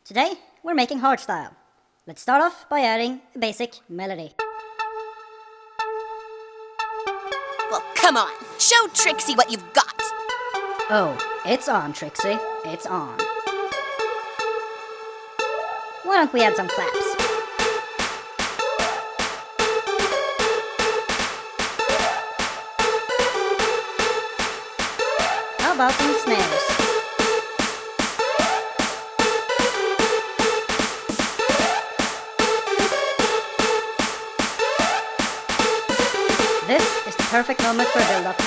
Today, we're making hardstyle. Let's start off by adding a basic melody. Well, come on. Show Trixie what you've got. Oh, it's on, Trixie. It's on. Why don't we add some claps? How about some snares? This is the perfect moment for a build-up.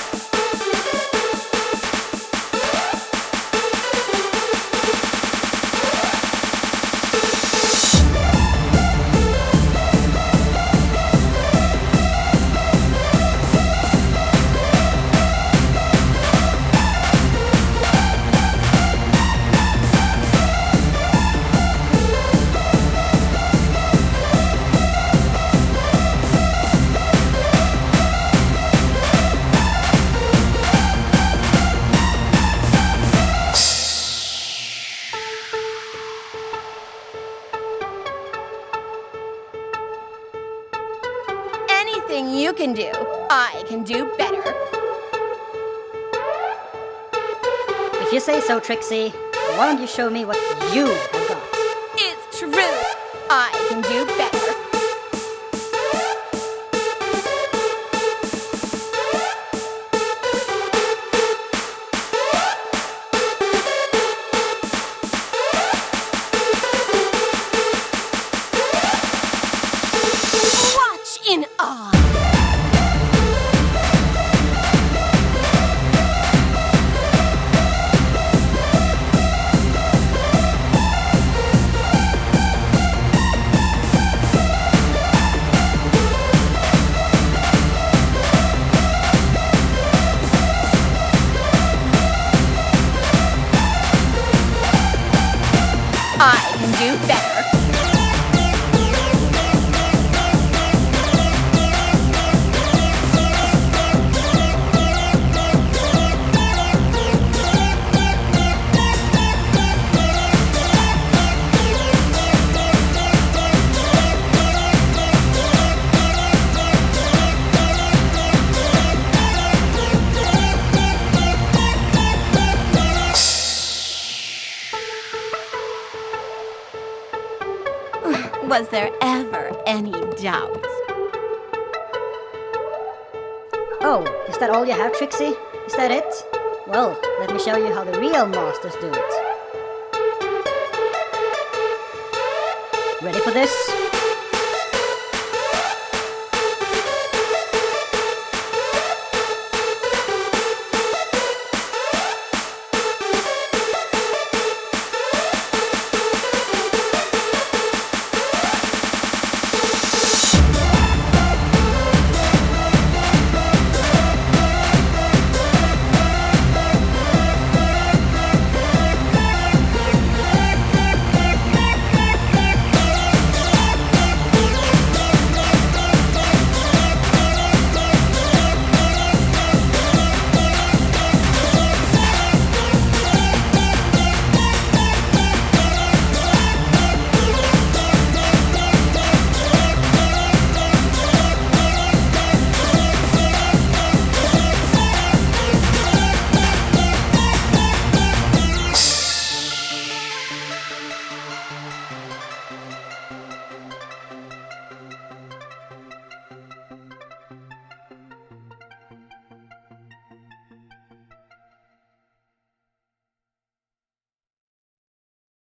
Anything you can do, I can do better. If you say so, Trixie, why don't you show me what you have got? It's true. I can do better. Watch in awe. I can do better. Was there ever any doubt? Oh, is that all you have, Trixie? Is that it? Well, let me show you how the real masters do it. Ready for this?